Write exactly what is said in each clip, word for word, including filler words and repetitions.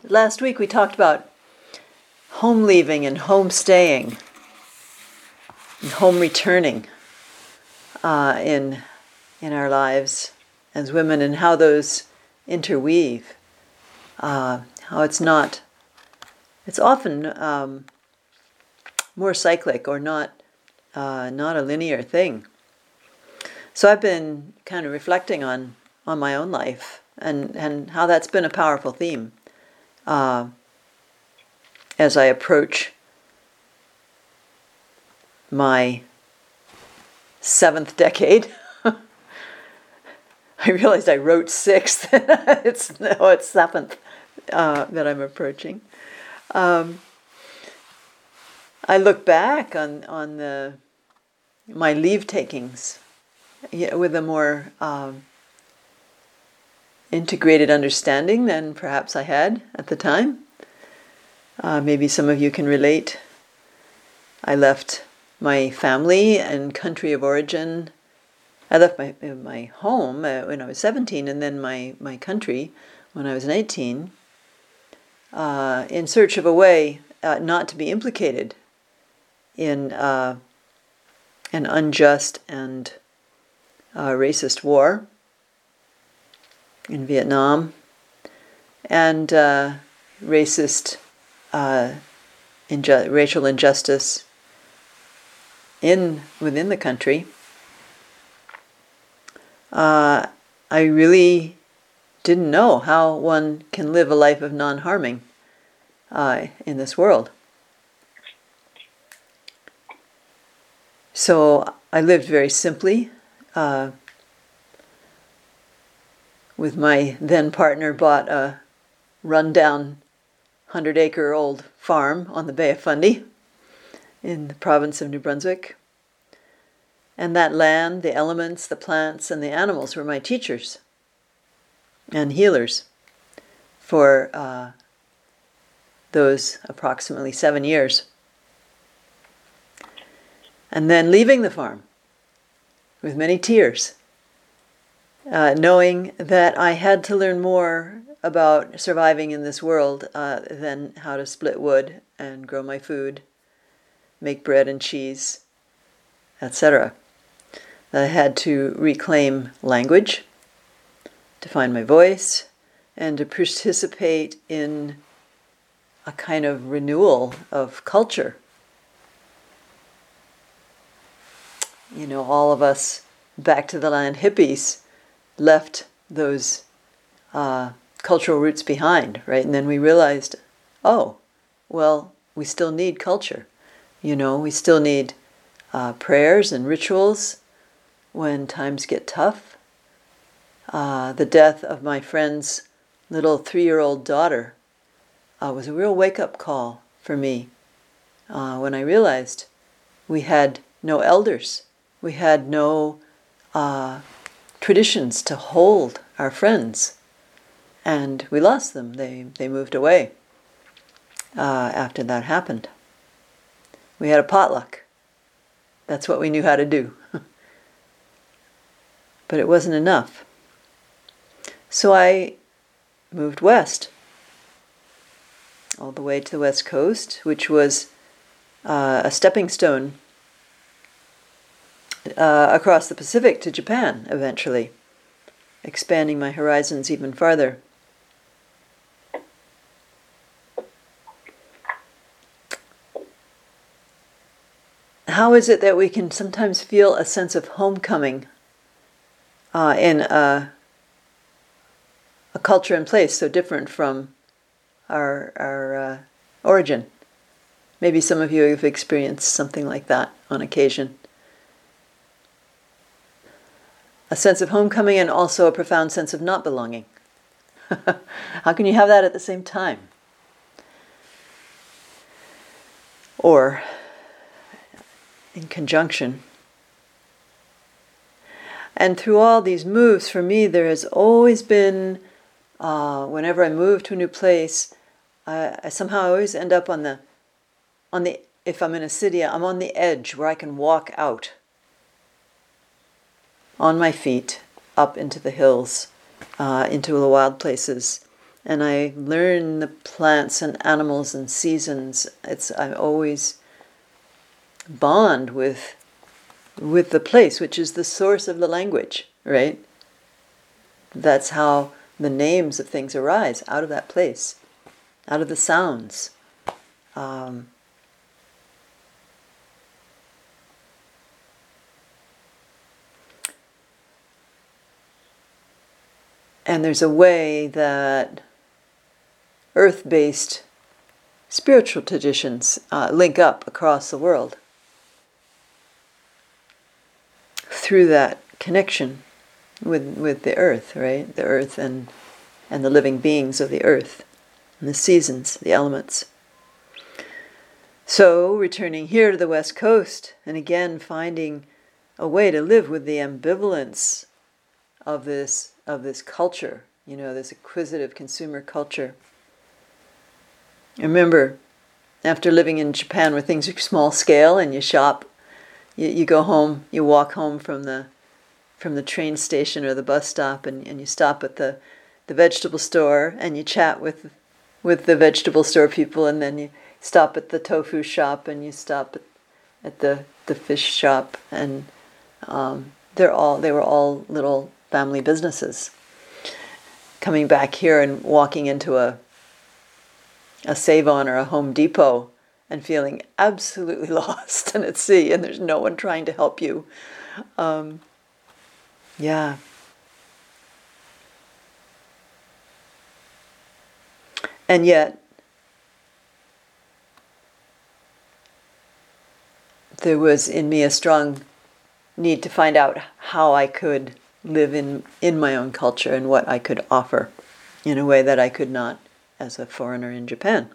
last week we talked about home leaving and home staying and home returning uh, in in our lives as women, and how those interweave. Uh, how it's not, it's often um, more cyclic or not uh, not a linear thing. So I've been kind of reflecting on on my own life and and how that's been a powerful theme uh, as I approach my seventh decade. I realized I wrote sixth. it's no, it's seventh uh, that I'm approaching. Um, I look back on on the my leave takings yeah, with a more um, integrated understanding than perhaps I had at the time. Uh, maybe some of you can relate. I left my family and country of origin. I left my my home uh, when I was seventeen, and then my, my country when I was nineteen, uh, in search of a way uh, not to be implicated in uh, an unjust and uh, racist war in Vietnam, and uh, racist uh, inju- racial injustice in within the country. Uh, I really didn't know how one can live a life of non-harming uh, in this world. So I lived very simply. Uh, with my then partner, bought a rundown hundred-acre-old farm on the Bay of Fundy in the province of New Brunswick. And that land, the elements, the plants, and the animals were my teachers and healers for uh, those approximately seven years. And then leaving the farm with many tears, uh, knowing that I had to learn more about surviving in this world uh, than how to split wood and grow my food, make bread and cheese, et cetera. I had to reclaim language, to find my voice, and to participate in a kind of renewal of culture. You know, all of us back to the land hippies left those uh, cultural roots behind, right? And then we realized, oh, well, we still need culture. You know, we still need uh, prayers and rituals when times get tough. Uh, the death of my friend's little three-year-old daughter uh, was a real wake-up call for me uh, when I realized we had no elders. We had no uh, traditions to hold our friends. And we lost them. They, they moved away uh, after that happened. We had a potluck. That's what we knew how to do. But it wasn't enough. So I moved west, all the way to the west coast, which was uh, a stepping stone uh, across the Pacific to Japan, eventually, expanding my horizons even farther. How is it that we can sometimes feel a sense of homecoming uh, in a, a culture and place so different from our, our uh, origin? Maybe some of you have experienced something like that on occasion. A sense of homecoming and also a profound sense of not belonging. How can you have that at the same time? Or in conjunction. And through all these moves, for me, there has always been, uh, whenever I move to a new place, I, I somehow always end up on the, on the. If I'm in a city, I'm on the edge where I can walk out on my feet up into the hills, uh, into the wild places, and I learn the plants and animals and seasons. It's I always bond with with the place, which is the source of the language, right? That's how the names of things arise, out of that place, out of the sounds. Um, and there's a way that earth-based spiritual traditions uh, link up across the world through that connection with with the earth, right? The earth and and the living beings of the earth, and the seasons, the elements. So, returning here to the West Coast, and again finding a way to live with the ambivalence of this of this culture, you know, this acquisitive consumer culture. I remember after living in Japan where things are small scale and you shop, you, you go home, you walk home from the from the train station or the bus stop, and, and you stop at the, the vegetable store and you chat with with the vegetable store people, and then you stop at the tofu shop and you stop at, at the, the fish shop, and um, they're all they were all little family businesses. Coming back here and walking into a a Save-On or a Home Depot and feeling absolutely lost and at sea, and there's no one trying to help you. Um, yeah. And yet, there was in me a strong need to find out how I could live in, in my own culture and what I could offer in a way that I could not as a foreigner in Japan.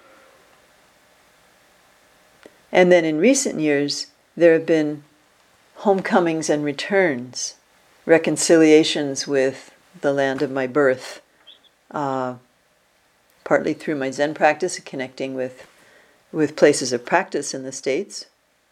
And then in recent years, there have been homecomings and returns, reconciliations with the land of my birth, uh, partly through my Zen practice, connecting with, with places of practice in the States.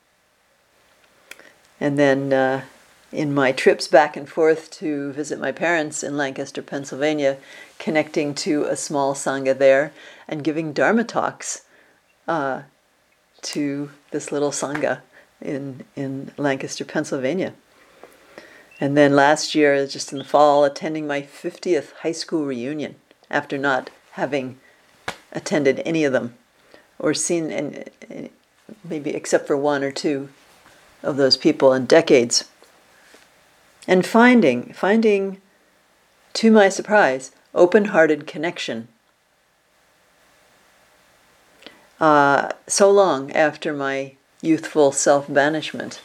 And then uh, in my trips back and forth to visit my parents in Lancaster, Pennsylvania, connecting to a small Sangha there and giving Dharma talks uh, to this little Sangha in, in Lancaster, Pennsylvania. And then last year, just in the fall, attending my fiftieth high school reunion after not having attended any of them or seen, any, maybe except for one or two of those people in decades. And finding, finding, to my surprise, open-hearted connection. Uh, so long after my youthful self-banishment.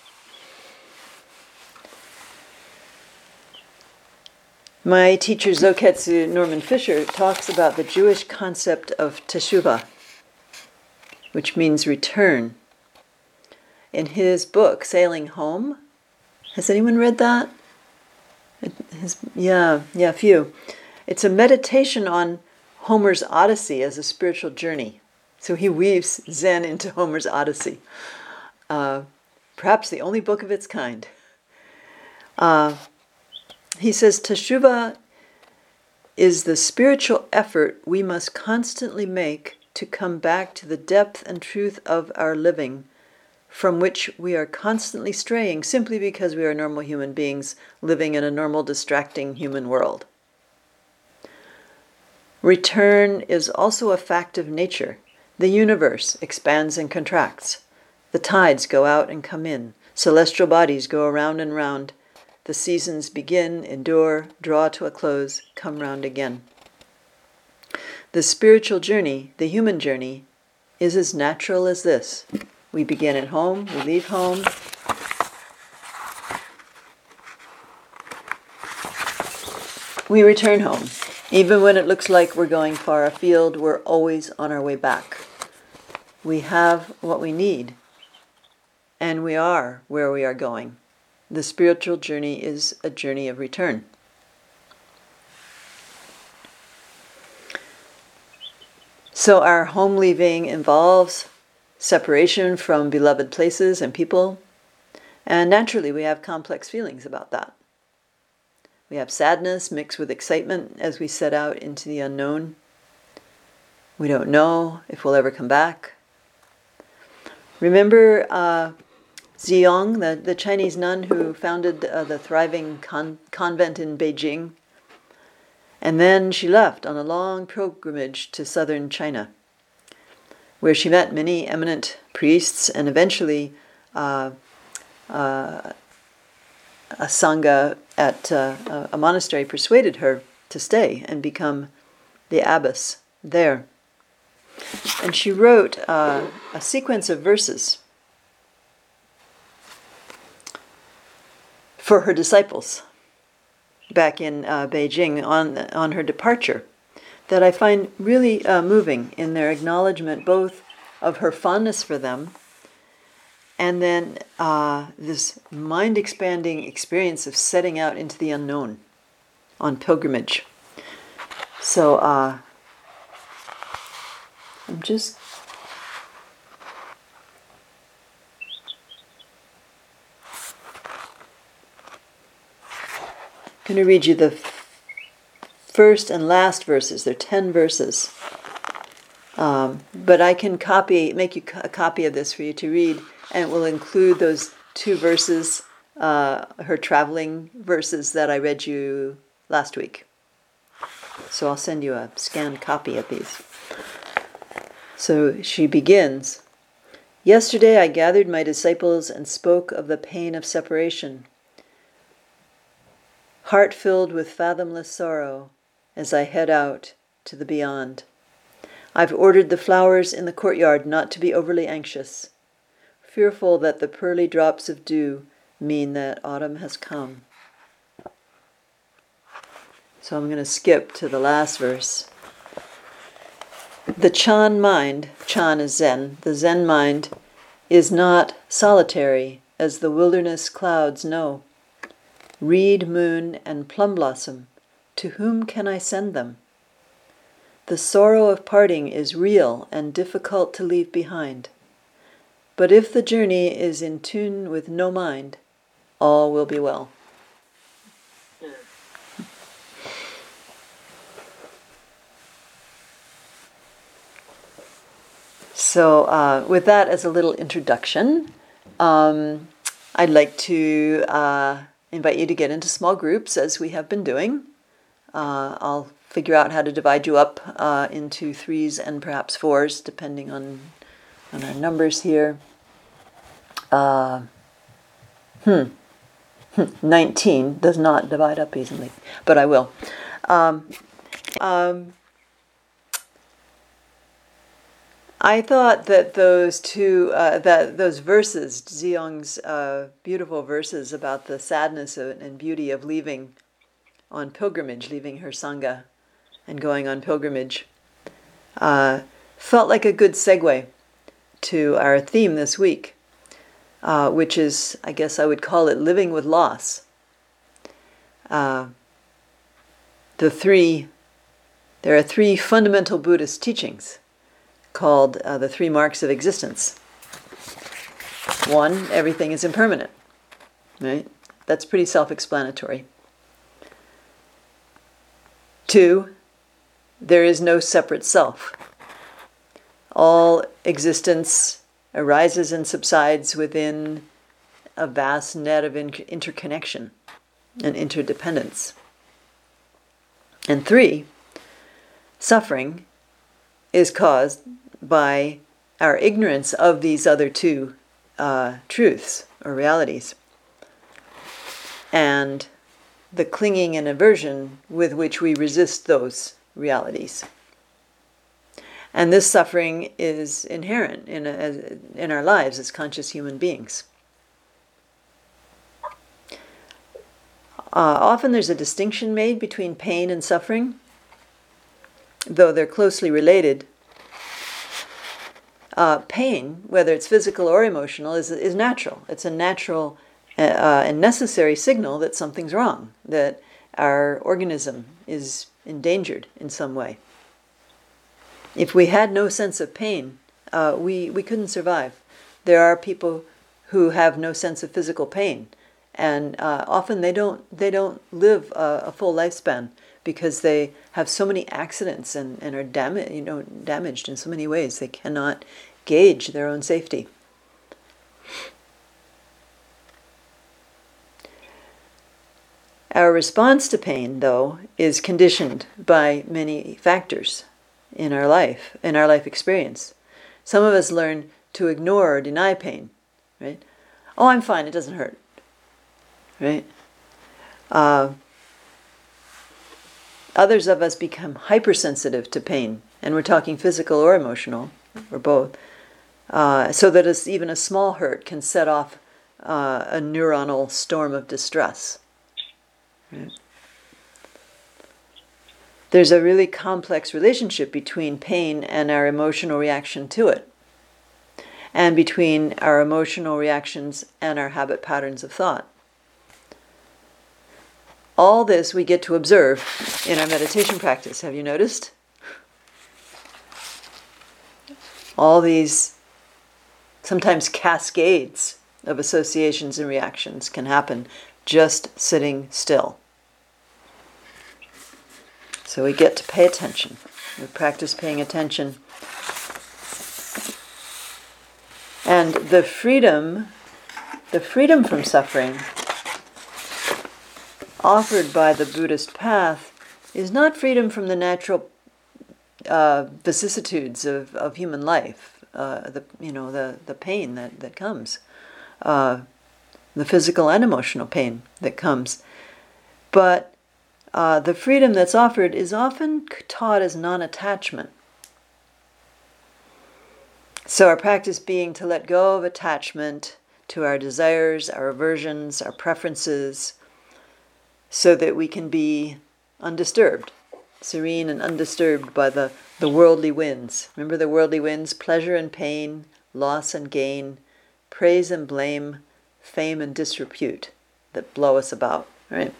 My teacher Zoketsu Norman Fisher talks about the Jewish concept of teshuvah, which means return. In his book, Sailing Home, has anyone read that? It has, yeah, yeah, a few. It's a meditation on Homer's Odyssey as a spiritual journey. So he weaves Zen into Homer's Odyssey. Uh, perhaps the only book of its kind. Uh, he says, Teshuvah is the spiritual effort we must constantly make to come back to the depth and truth of our living, from which we are constantly straying simply because we are normal human beings living in a normal, distracting human world. Return is also a fact of nature. The universe expands and contracts. The tides go out and come in. Celestial bodies go around and round. The seasons begin, endure, draw to a close, come round again. The spiritual journey, the human journey, is as natural as this. We begin at home, we leave home. We return home. Even when it looks like we're going far afield, we're always on our way back. We have what we need, and we are where we are going. The spiritual journey is a journey of return. So our home leaving involves separation from beloved places and people, and naturally we have complex feelings about that. We have sadness mixed with excitement as we set out into the unknown. We don't know if we'll ever come back. Remember uh, Ziyong, the, the Chinese nun who founded uh, the thriving con- convent in Beijing? And then she left on a long pilgrimage to southern China, where she met many eminent priests, and eventually uh, uh, a sangha at uh, a monastery persuaded her to stay and become the abbess there. And she wrote uh, a sequence of verses for her disciples back in uh, Beijing on on her departure that I find really uh, moving in their acknowledgement both of her fondness for them and then uh, this mind-expanding experience of setting out into the unknown on pilgrimage. So uh, I'm just going to read you the first and last verses. They're ten verses. Um, but I can copy, make you a copy of this for you to read, and it will include those two verses, uh, her traveling verses that I read you last week. So I'll send you a scanned copy of these. So she begins, "Yesterday I gathered my disciples and spoke of the pain of separation, heart filled with fathomless sorrow as I head out to the beyond. I've ordered the flowers in the courtyard not to be overly anxious, fearful that the pearly drops of dew mean that autumn has come." So I'm going to skip to the last verse. "The Chan mind," Chan is Zen, the Zen mind is not solitary as the wilderness clouds know. Reed, moon, and plum blossom, to whom can I send them? The sorrow of parting is real and difficult to leave behind. But if the journey is in tune with no mind, all will be well. So uh, with that as a little introduction, um, I'd like to uh, invite you to get into small groups as we have been doing. Uh, I'll figure out how to divide you up uh, into threes and perhaps fours, depending on, on our numbers here. Uh, hmm. nineteen does not divide up easily, but I will. Um, um, I thought that those two, uh, that those verses, Ziyong's uh, beautiful verses about the sadness of, and beauty of leaving on pilgrimage, leaving her sangha and going on pilgrimage, uh, felt like a good segue to our theme this week, uh, which is, I guess I would call it living with loss. Uh, the three, there are three fundamental Buddhist teachings called uh, the three marks of existence. One, everything is impermanent, right? That's pretty self-explanatory. Two, there is no separate self. All existence arises and subsides within a vast net of in- interconnection and interdependence. And three, suffering is caused by our ignorance of these other two uh, truths or realities, and the clinging and aversion with which we resist those realities. And this suffering is inherent in, a, in our lives as conscious human beings. Uh, often there's a distinction made between pain and suffering, though they're closely related. Uh, pain, whether it's physical or emotional, is is natural. It's a natural uh, and necessary signal that something's wrong, that our organism is endangered in some way. If we had no sense of pain, uh, we, we couldn't survive. There are people who have no sense of physical pain, and uh, often they don't they don't live a, a full lifespan because they have so many accidents and, and are damaged, you know, damaged in so many ways. They cannot gauge their own safety. Our response to pain, though, is conditioned by many factors in our life, in our life experience. Some of us learn to ignore or deny pain, right? Oh, I'm fine, it doesn't hurt, right? Uh, others of us become hypersensitive to pain, and we're talking physical or emotional, or both, uh, so that a, even a small hurt can set off uh, a neuronal storm of distress. Right. There's a really complex relationship between pain and our emotional reaction to it, and between our emotional reactions and our habit patterns of thought. All this we get to observe in our meditation practice. Have you noticed? All these sometimes cascades of associations and reactions can happen just sitting still. So we get to pay attention. We practice paying attention. And the freedom, the freedom from suffering offered by the Buddhist path is not freedom from the natural uh, vicissitudes of, of human life, uh, the you know the, the pain that, that comes. Uh, the physical and emotional pain that comes. But uh, the freedom that's offered is often taught as non-attachment. So our practice being to let go of attachment to our desires, our aversions, our preferences, so that we can be undisturbed, serene and undisturbed by the, the worldly winds. Remember the worldly winds? Pleasure and pain, loss and gain, praise and blame, fame and disrepute that blow us about, right?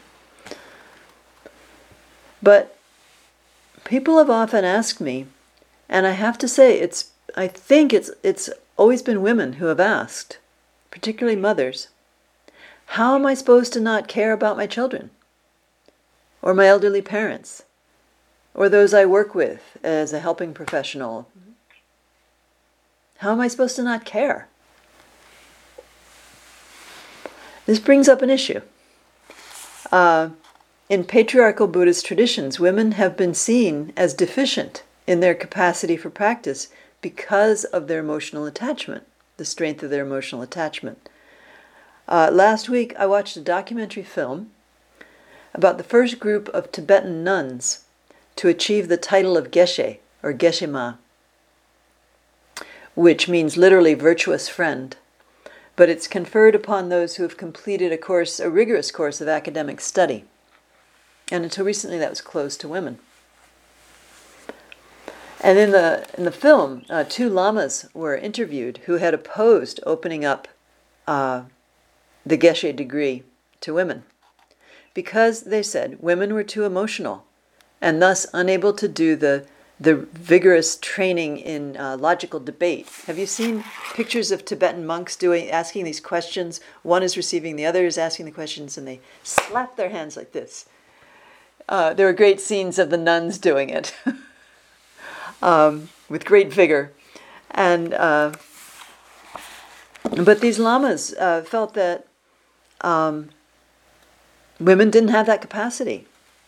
But people have often asked me, and I have to say, it's I think it's it's always been women who have asked, particularly mothers, how am I supposed to not care about my children, or my elderly parents, or those I work with as a helping professional? How am I supposed to not care? This brings up an issue. Uh, in patriarchal Buddhist traditions, women have been seen as deficient in their capacity for practice because of their emotional attachment, the strength of their emotional attachment. Uh, last week, I watched a documentary film about the first group of Tibetan nuns to achieve the title of Geshe, or Geshe-ma, which means literally virtuous friend. But it's conferred upon those who have completed a course, a rigorous course of academic study. And until recently, that was closed to women. And in the in the film, uh, two lamas were interviewed who had opposed opening up uh, the Geshe degree to women because, they said, women were too emotional and thus unable to do the the vigorous training in uh, logical debate. Have you seen pictures of Tibetan monks doing asking these questions? One is receiving, the other is asking the questions, and they slap their hands like this. Uh, there are great scenes of the nuns doing it um, with great vigor. And uh, but these lamas uh, felt that um, women didn't have that capacity.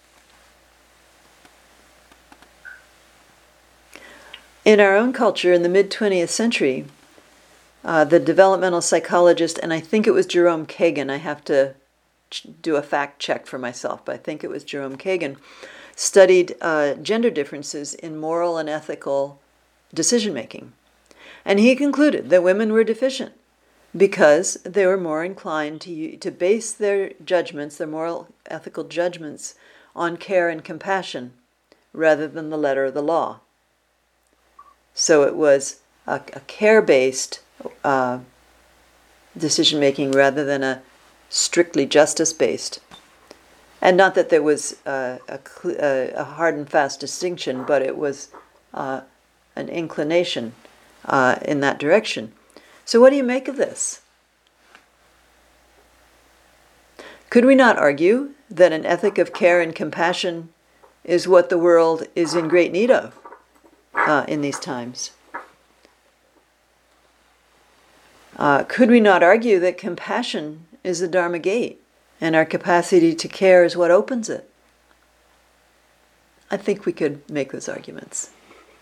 In our own culture, in the mid-twentieth century, uh, the developmental psychologist, and I think it was Jerome Kagan, I have to ch- do a fact check for myself, but I think it was Jerome Kagan, studied uh, gender differences in moral and ethical decision-making. And he concluded that women were deficient because they were more inclined to, to base their judgments, their moral, ethical judgments, on care and compassion rather than the letter of the law. So it was a, a care-based uh, decision-making rather than a strictly justice-based. And not that there was uh, a, a hard and fast distinction, but it was uh, an inclination uh, in that direction. So what do you make of this? Could we not argue that an ethic of care and compassion is what the world is in great need of uh, in these times? Uh, could we not argue that compassion is the Dharma gate, and our capacity to care is what opens it? I think we could make those arguments.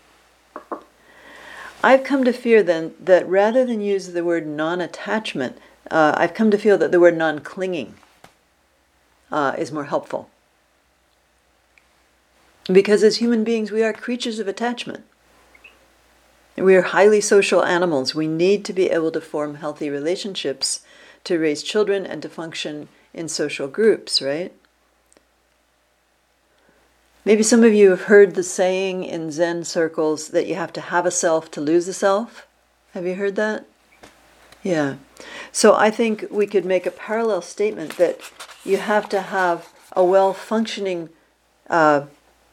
I've come to fear then that rather than use the word non-attachment, uh, I've come to feel that the word non-clinging uh, is more helpful. Because as human beings, we are creatures of attachment. We are highly social animals. We need to be able to form healthy relationships, to raise children, and to function in social groups, right? Maybe some of you have heard the saying in Zen circles that you have to have a self to lose a self. Have you heard that? Yeah. So I think we could make a parallel statement that you have to have a well-functioning uh,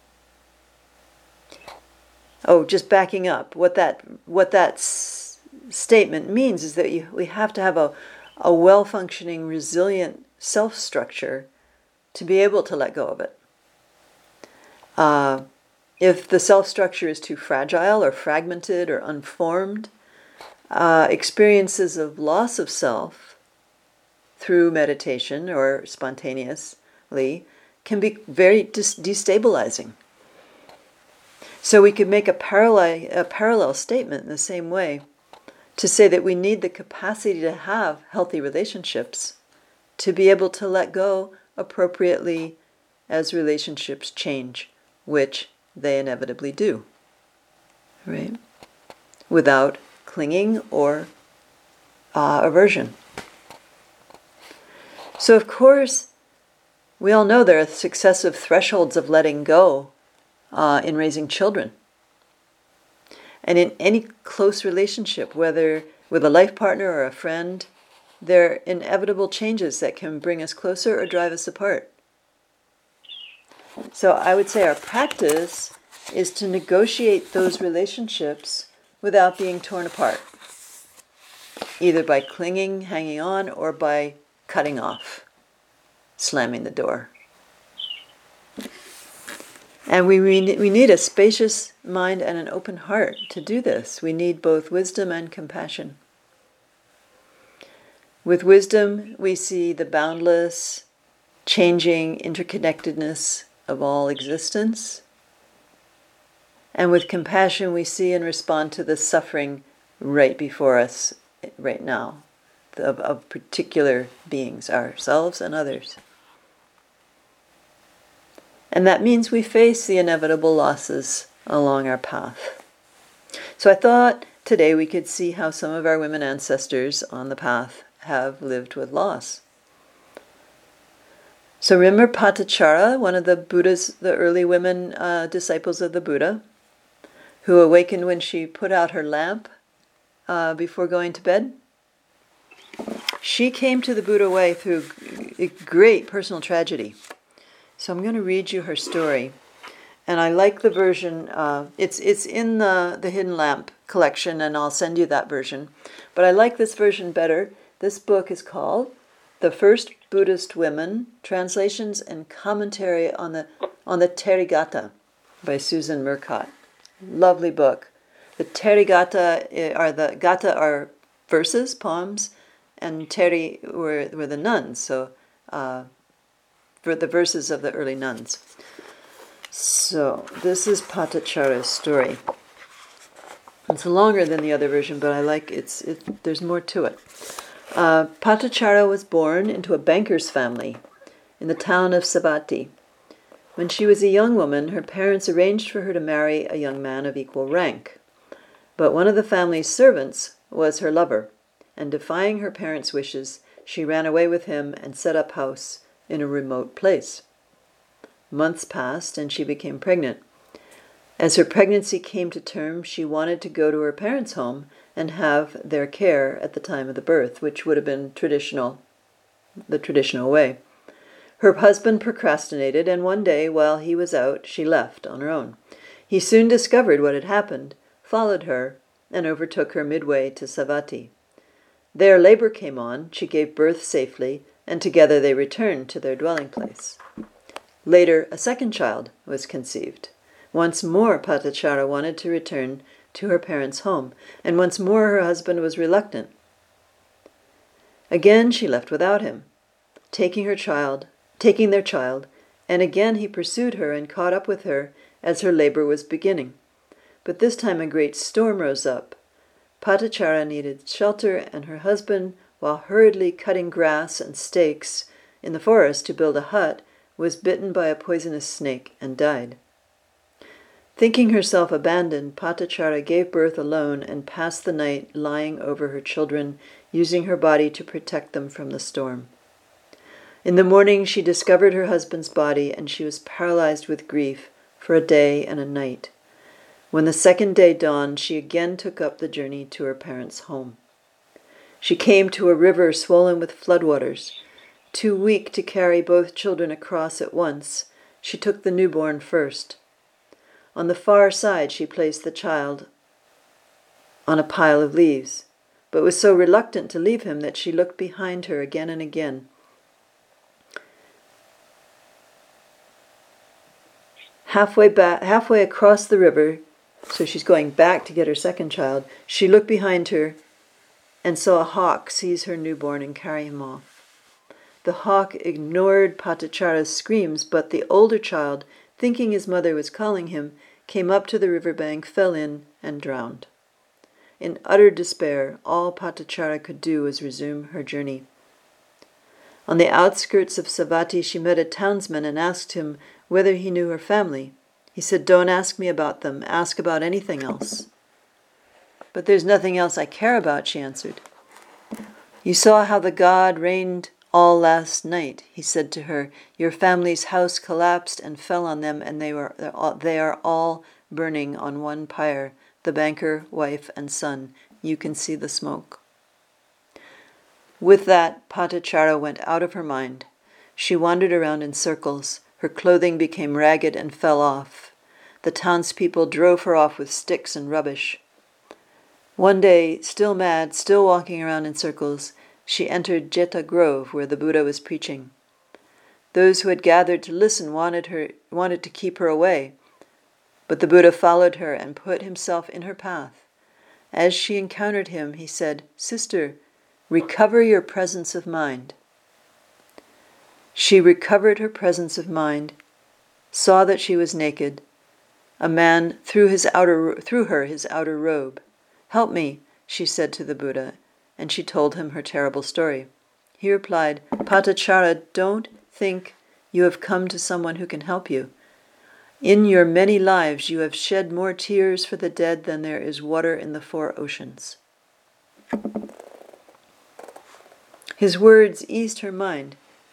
Oh, just backing up. What that what that s- statement means is that you, we have to have a, a well-functioning, resilient self-structure to be able to let go of it. Uh, if the self-structure is too fragile or fragmented or unformed, uh, experiences of loss of self through meditation or spontaneously can be very dis- destabilizing. So we could make a parallel, a parallel statement in the same way to say that we need the capacity to have healthy relationships to be able to let go appropriately as relationships change, which they inevitably do, right? Without clinging or uh, aversion. So of course, we all know there are successive thresholds of letting go Uh, in raising children. And in any close relationship, whether with a life partner or a friend, there are inevitable changes that can bring us closer or drive us apart. So I would say our practice is to negotiate those relationships without being torn apart, either by clinging, hanging on, or by cutting off, slamming the door. And we we need a spacious mind and an open heart to do this. We need both wisdom and compassion. With wisdom, we see the boundless, changing interconnectedness of all existence. And with compassion, we see and respond to the suffering right before us, right now, of, of particular beings, ourselves and others. And that means we face the inevitable losses along our path. So I thought today we could see how some of our women ancestors on the path have lived with loss. So remember Patachara, one of the Buddha's, the early women uh, disciples of the Buddha, who awakened when she put out her lamp uh, before going to bed? She came to the Buddha way through a great personal tragedy. So I'm going to read you her story. And I like the version, uh, it's it's in the, the Hidden Lamp collection, and I'll send you that version. But I like this version better. This book is called The First Buddhist Women, Translations and Commentary on the on the Therigatha by Susan Murcott. Lovely book. The Therigatha are the Gatha are verses, poems, and Theri were, were the nuns, so uh, for the verses of the early nuns. So this is Patachara's story. It's longer than the other version, but I like it's. It, there's more to it. Uh, Patachara was born into a banker's family in the town of Savatthi. When she was a young woman, her parents arranged for her to marry a young man of equal rank. But one of the family's servants was her lover, and defying her parents' wishes, she ran away with him and set up house in a remote place. Months passed, and she became pregnant. As her pregnancy came to term, she wanted to go to her parents' home and have their care at the time of the birth, which would have been traditional, the traditional way. Her husband procrastinated, and one day, while he was out, she left on her own. He soon discovered what had happened, followed her, and overtook her midway to Savatthi. There labor came on, she gave birth safely, and together they returned to their dwelling place. Later, a second child was conceived. Once more, Patachara wanted to return to her parents' home, and once more her husband was reluctant. Again she left without him, taking her child, taking their child, and again he pursued her and caught up with her as her labor was beginning. But this time a great storm rose up. Patachara needed shelter, and her husband, while hurriedly cutting grass and stakes in the forest to build a hut, was bitten by a poisonous snake and died. Thinking herself abandoned, Patachara gave birth alone and passed the night lying over her children, using her body to protect them from the storm. In the morning she discovered her husband's body, and she was paralyzed with grief for a day and a night. When the second day dawned, she again took up the journey to her parents' home. She came to a river swollen with floodwaters. Too weak to carry both children across at once, she took the newborn first. On the far side she placed the child on a pile of leaves, but was so reluctant to leave him that she looked behind her again and again. Halfway back, halfway across the river, so she's going back to get her second child, she looked behind her and saw a hawk seize her newborn and carry him off. The hawk ignored Patachara's screams, but the older child, thinking his mother was calling him, came up to the riverbank, fell in, and drowned. In utter despair, all Patachara could do was resume her journey. On the outskirts of Savatthi, she met a townsman and asked him whether he knew her family. He said, "Don't ask me about them. Ask about anything else." "But there's nothing else I care about," she answered. "You saw how the god reigned all last night," he said to her. "Your family's house collapsed and fell on them, and they were they are all burning on one pyre, the banker, wife, and son. You can see the smoke." With that, Patachara went out of her mind. She wandered around in circles. Her clothing became ragged and fell off. The townspeople drove her off with sticks and rubbish. One day, still mad, still walking around in circles, she entered Jeta Grove, where the Buddha was preaching. Those who had gathered to listen wanted her wanted to keep her away, but the Buddha followed her and put himself in her path. As she encountered him, he said, "Sister, recover your presence of mind." She recovered her presence of mind, saw that she was naked. A man threw his outer threw her his outer robe. "Help me," she said to the Buddha, and she told him her terrible story. He replied, "Patachara, don't think you have come to someone who can help you. In your many lives you have shed more tears for the dead than there is water in the four oceans." His words eased her mind.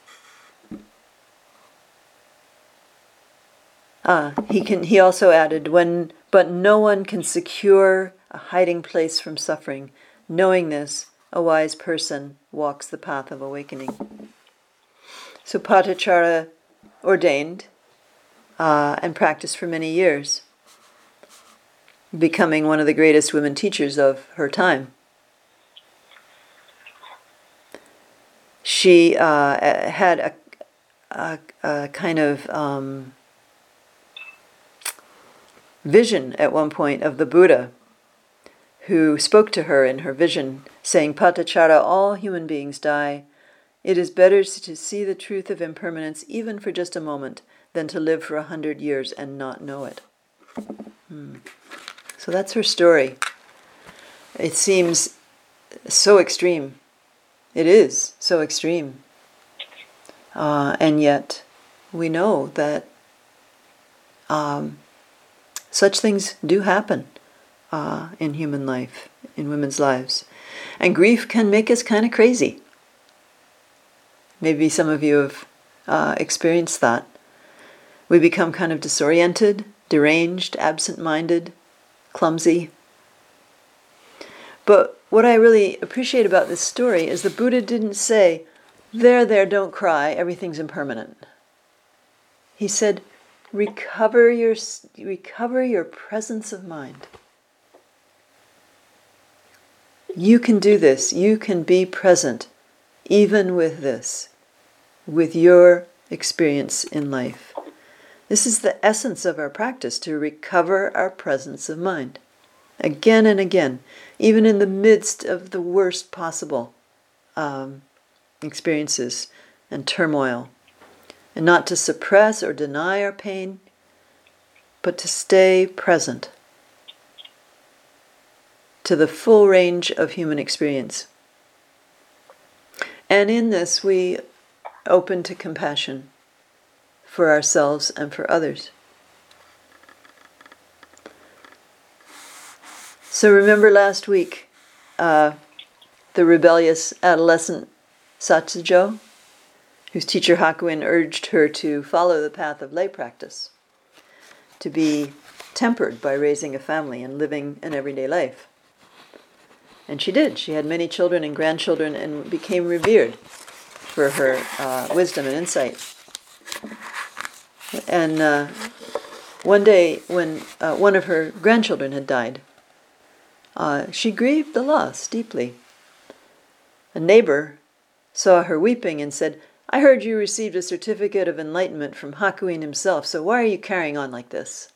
Ah, he can. He also added, "When, but no one can secure a hiding place from suffering. Knowing this, a wise person walks the path of awakening." So Patachara ordained uh, and practiced for many years, becoming one of the greatest women teachers of her time. She uh, had a, a, a kind of um, vision at one point of the Buddha, who spoke to her in her vision, saying, "Patachara, all human beings die. It is better to see the truth of impermanence even for just a moment than to live for a hundred years and not know it." Hmm. So that's her story. It seems so extreme. It is so extreme. Uh, and yet we know that um, such things do happen uh, in human life, in women's lives. And grief can make us kind of crazy. Maybe some of you have uh, experienced that. We become kind of disoriented, deranged, absent-minded, clumsy. But what I really appreciate about this story is the Buddha didn't say, "There, there, don't cry, everything's impermanent." He said, recover your, recover your presence of mind. You can do this. You can be present even with this. with your experience in life. This is the essence of our practice, to recover our presence of mind. Again and again, even in the midst of the worst possible um, experiences and turmoil. And not to suppress or deny our pain, but to stay present to the full range of human experience. And in this, we open to compassion for ourselves and for others. So remember last week, uh, the rebellious adolescent Satsujo, whose teacher Hakuin urged her to follow the path of lay practice, to be tempered by raising a family and living an everyday life. And she did. She had many children and grandchildren and became revered for her uh, wisdom and insight. And uh, one day, when uh, one of her grandchildren had died, uh, she grieved the loss deeply. A neighbor saw her weeping and said, "I heard you received a certificate of enlightenment from Hakuin himself, so why are you carrying on like this?"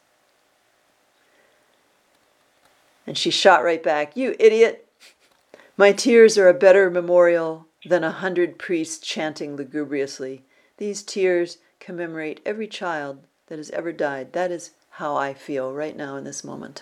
And she shot right back, "You idiot! My tears are a better memorial than a hundred priests chanting lugubriously. These tears commemorate every child that has ever died. That is how I feel right now in this moment."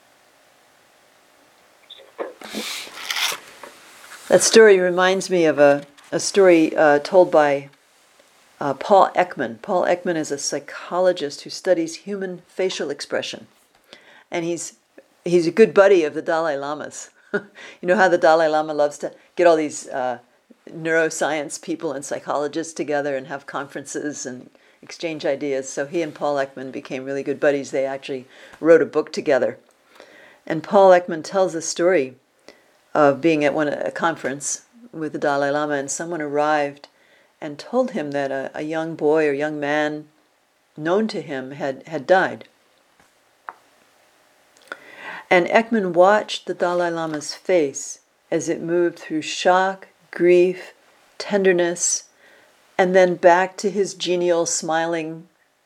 That story reminds me of a, a story uh, told by uh, Paul Ekman. Paul Ekman is a psychologist who studies human facial expression. And he's he's a good buddy of the Dalai Lama's. You know how the Dalai Lama loves to get all these uh, neuroscience people and psychologists together and have conferences and exchange ideas. So he and Paul Ekman became really good buddies. They actually wrote a book together. And Paul Ekman tells a story of being at one a conference with the Dalai Lama, and someone arrived and told him that a, a young boy or young man known to him had, had died. And Ekman watched the Dalai Lama's face as it moved through shock, grief, tenderness, and then back to his genial, smiling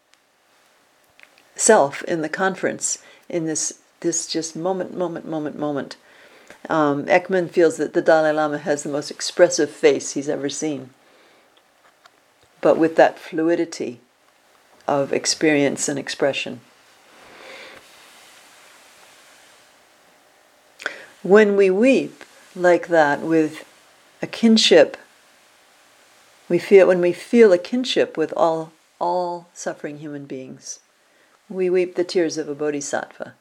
self in the conference, in this, this just moment, moment, moment, moment. Um, Ekman feels that the Dalai Lama has the most expressive face he's ever seen, but with that fluidity of experience and expression. When we weep like that with a kinship, we feel when we feel a kinship with all all suffering human beings, we weep the tears of a bodhisattva.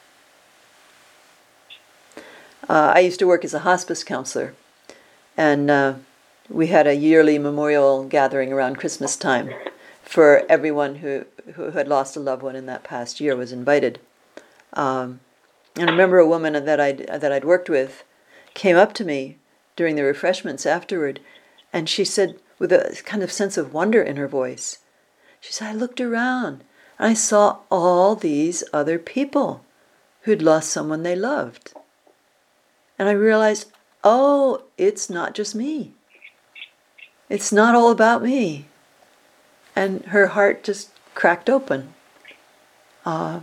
Uh, I used to work as a hospice counselor, and uh, we had a yearly memorial gathering around Christmas time for everyone who, who had lost a loved one in that past year was invited. Um, and I remember a woman that I'd, that I'd worked with came up to me during the refreshments afterward, and she said, with a kind of sense of wonder in her voice, she said, "I looked around and I saw all these other people who'd lost someone they loved. And I realized, oh, it's not just me. It's not all about me." And her heart just cracked open. Uh,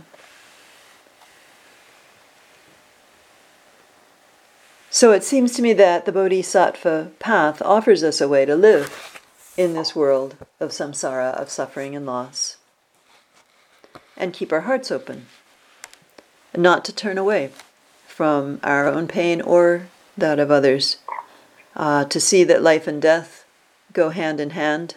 so it seems to me that the Bodhisattva path offers us a way to live in this world of samsara, of suffering and loss, and keep our hearts open, not to turn away from our own pain or that of others, uh, to see that life and death go hand in hand,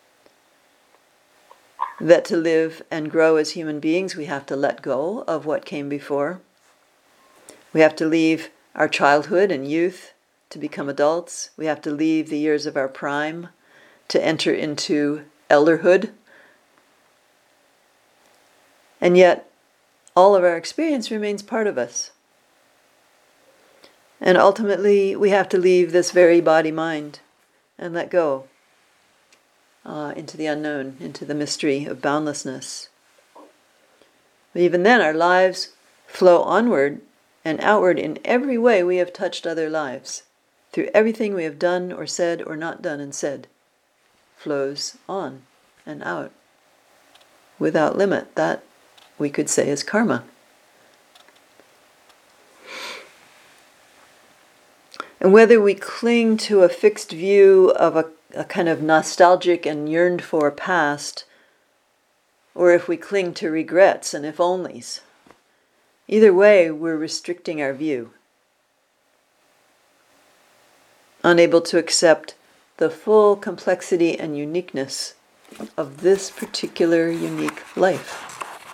that to live and grow as human beings, we have to let go of what came before. We have to leave our childhood and youth to become adults. We have to leave the years of our prime to enter into elderhood. And yet, all of our experience remains part of us. And ultimately, we have to leave this very body-mind and let go uh, into the unknown, into the mystery of boundlessness. But even then, our lives flow onward and outward in every way we have touched other lives, through everything we have done or said or not done and said. flows on and out without limit. That, we could say, is karma. And whether we cling to a fixed view of a, a kind of nostalgic and yearned for past, or if we cling to regrets and if onlys, either way, we're restricting our view, unable to accept the full complexity and uniqueness of this particular unique life.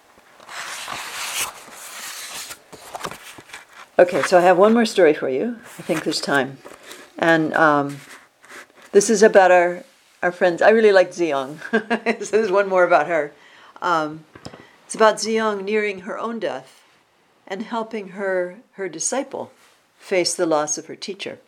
Okay, so I have one more story for you. I think there's time. And um, this is about our, our friends. I really like Ziyang. So there's one more about her. Um, it's about Ziyang nearing her own death and helping her, her disciple face the loss of her teacher.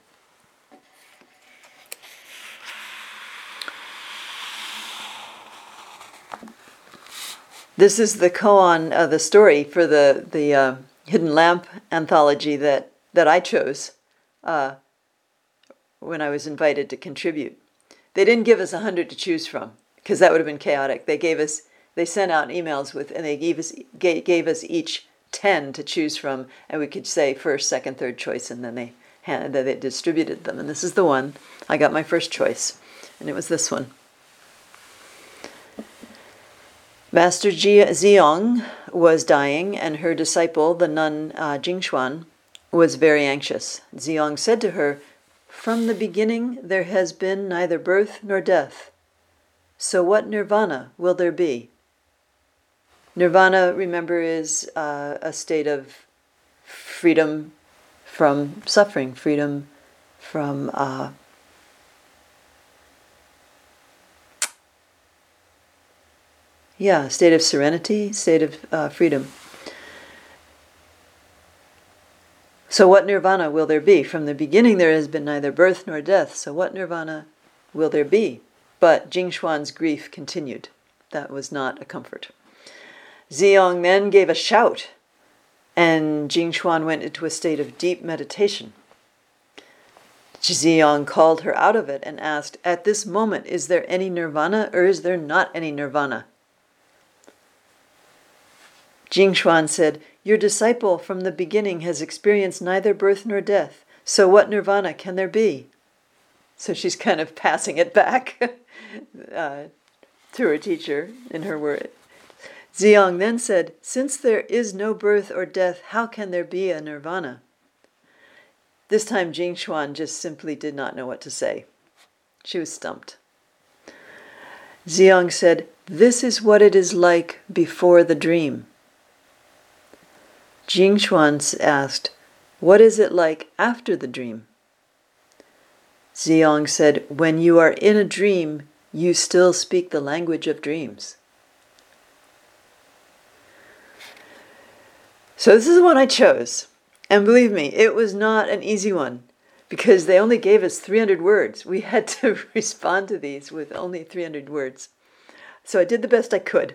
This is the koan, uh, the story for the, the uh, Hidden Lamp anthology that, that I chose uh, when I was invited to contribute. They didn't give us a hundred to choose from, because that would have been chaotic. They gave us, they sent out emails with, and they gave us gave, gave us each ten to choose from, and we could say first, second, third choice, and then they had, they distributed them. And this is the one I got my first choice, and it was this one. Master Ziyang was dying, and her disciple, the nun uh, Jingxuan, was very anxious. Ziyang said to her, "From the beginning there has been neither birth nor death. So what nirvana will there be?" Nirvana, remember, is uh, a state of freedom from suffering, freedom from uh, Yeah, state of serenity, state of uh, freedom. So what nirvana will there be? From the beginning there has been neither birth nor death, so what nirvana will there be? But Jingxuan's grief continued. That was not a comfort. Ziyang then gave a shout, and Jingxuan went into a state of deep meditation. Ziyang called her out of it and asked, "At this moment, is there any nirvana or is there not any nirvana?" Jingxuan said, "Your disciple from the beginning has experienced neither birth nor death, so what nirvana can there be?" So she's kind of passing it back uh, to her teacher in her word. Ziyang then said, "Since there is no birth or death, how can there be a nirvana?" This time Jingxuan just simply did not know what to say. She was stumped. Ziyang said, "This is what it is like before the dream." Jingxuan asked, "What is it like after the dream?" Ziyang said, "When you are in a dream, you still speak the language of dreams." So this is the one I chose. And believe me, it was not an easy one, because they only gave us three hundred words. We had to respond to these with only three hundred words. So I did the best I could.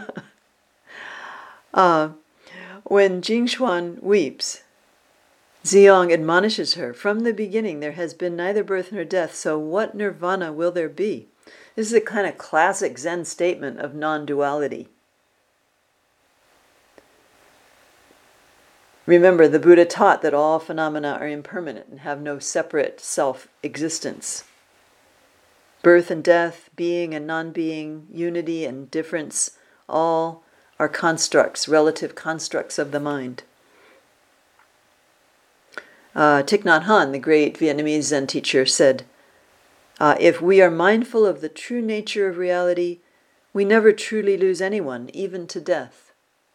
uh, When Jingxuan weeps, Ziyang admonishes her, "From the beginning there has been neither birth nor death, so what nirvana will there be?" This is a kind of classic Zen statement of non-duality. Remember, the Buddha taught that all phenomena are impermanent and have no separate self-existence. Birth and death, being and non-being, unity and difference, all are constructs, relative constructs of the mind. Uh, Thich Nhat Hanh, the great Vietnamese Zen teacher, said, uh, "If we are mindful of the true nature of reality, we never truly lose anyone, even to death."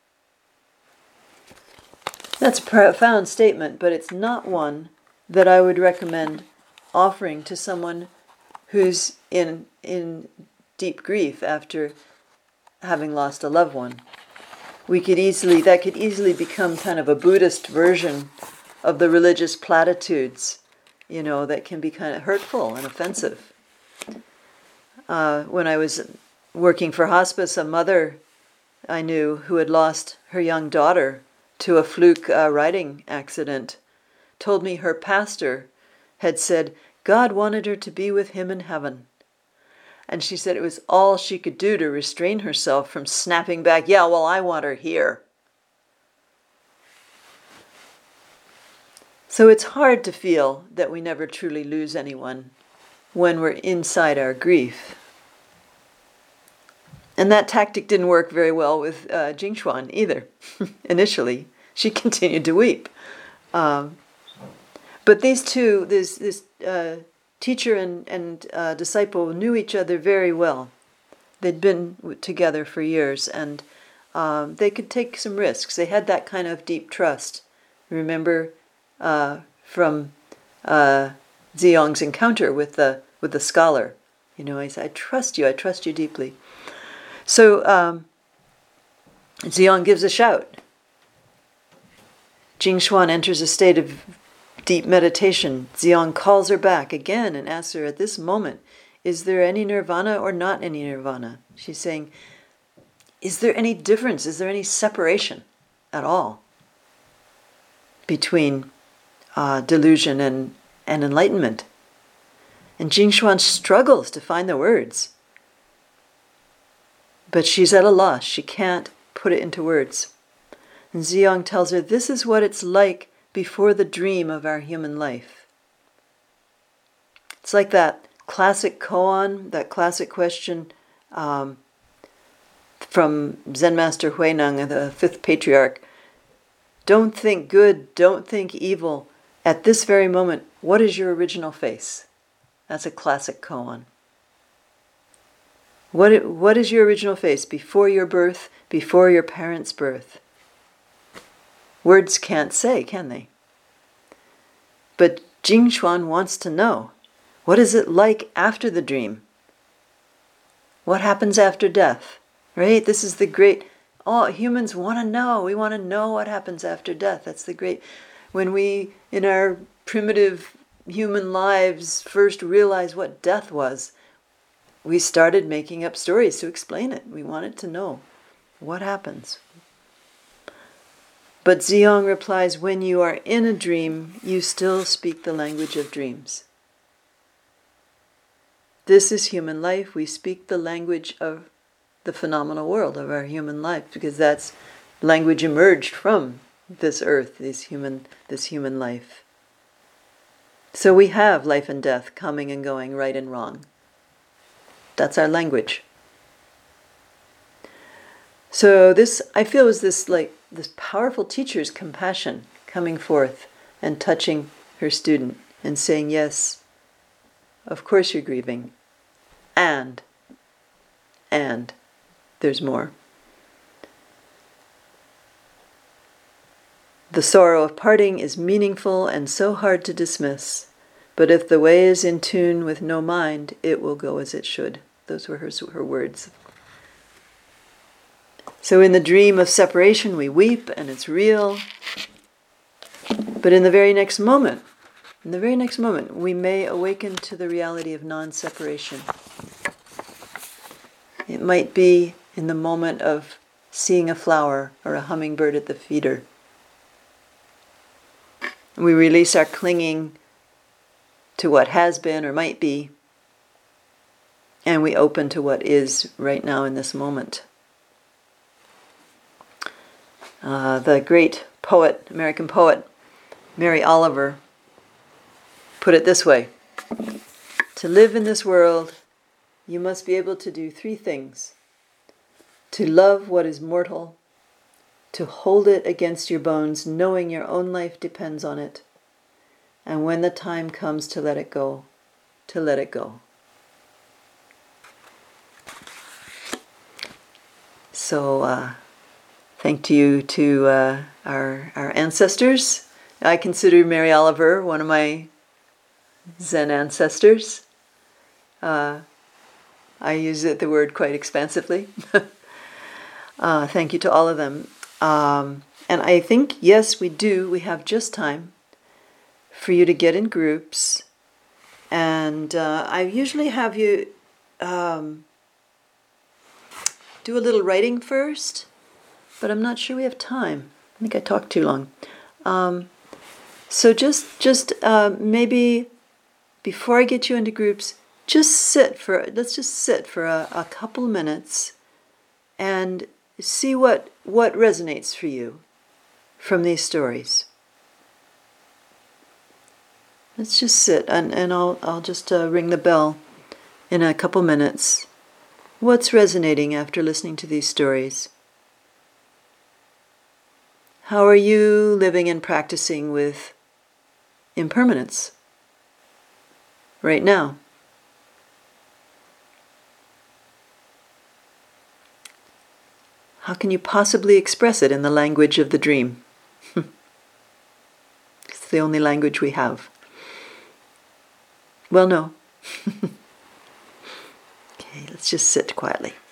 That's a profound statement, but it's not one that I would recommend offering to someone who's in in deep grief after having lost a loved one. We could easily, that could easily become kind of a Buddhist version of the religious platitudes, you know, that can be kind of hurtful and offensive. Uh, when I was working for hospice, a mother I knew who had lost her young daughter to a fluke uh, riding accident told me her pastor had said God wanted her to be with him in heaven. And she said it was all she could do to restrain herself from snapping back, yeah, well, I want her here. So it's hard to feel that we never truly lose anyone when we're inside our grief. And that tactic didn't work very well with uh, Jingxuan either. Initially, she continued to weep. Um, but these two, this, this uh, teacher and, and uh, disciple knew each other very well. They'd been together for years, and um, they could take some risks. They had that kind of deep trust. Remember uh, from uh, Ziyong's encounter with the with the scholar. You know, he said, I trust you, I trust you deeply. So um, Ziyong gives a shout. Jingxuan enters a state of deep meditation. Ziyong calls her back again and asks her, at this moment, is there any nirvana or not any nirvana? She's saying, is there any difference? Is there any separation at all between uh, delusion and, and enlightenment? And Jingxuan struggles to find the words. But she's at a loss. She can't put it into words. And Ziyong tells her, this is what it's like before the dream of our human life. It's like that classic koan, that classic question um, from Zen Master Huineng, the fifth patriarch. Don't think good, don't think evil. At this very moment, what is your original face? That's a classic koan. What, what is your original face before your birth, before your parents' birth? Words can't say, can they? But Jingxuan wants to know, what is it like after the dream? What happens after death? Right? This is the great, all humans want to know. We want to know what happens after death. That's the great, when we, in our primitive human lives, first realized what death was, we started making up stories to explain it. We wanted to know what happens. But Ziyong replies, when you are in a dream, you still speak the language of dreams. This is human life. We speak the language of the phenomenal world, of our human life, because that's language emerged from this earth, this human, this human life. So we have life and death, coming and going, right and wrong. That's our language. So this, I feel, is this like this powerful teacher's compassion coming forth and touching her student and saying, yes, of course you're grieving. And, and, there's more. The sorrow of parting is meaningful and so hard to dismiss. But if the way is in tune with no mind, it will go as it should. Those were her, her words. So in the dream of separation, we weep and it's real. But in the very next moment, in the very next moment, we may awaken to the reality of non-separation. It might be in the moment of seeing a flower or a hummingbird at the feeder. We release our clinging to what has been or might be, and we open to what is right now in this moment. Uh, the great poet, American poet, Mary Oliver, put it this way: to live in this world, you must be able to do three things. To love what is mortal, to hold it against your bones, knowing your own life depends on it, and when the time comes to let it go, to let it go. So, uh, thank you to uh, our our ancestors. I consider Mary Oliver one of my Zen ancestors. Uh, I use it, the word quite expansively. uh, thank you to all of them. Um, and I think, yes, we do. We have just time for you to get in groups. And uh, I usually have you um, do a little writing first, but I'm not sure we have time. I think I talked too long. Um, so just, just uh, maybe before I get you into groups, just sit for, let's just sit for a, a couple minutes and see what, what resonates for you from these stories. Let's just sit, and, and I'll, I'll just uh, ring the bell in a couple minutes. What's resonating after listening to these stories? How are you living and practicing with impermanence right now? How can you possibly express it in the language of the dream? It's the only language we have. Well, no. Okay, let's just sit quietly.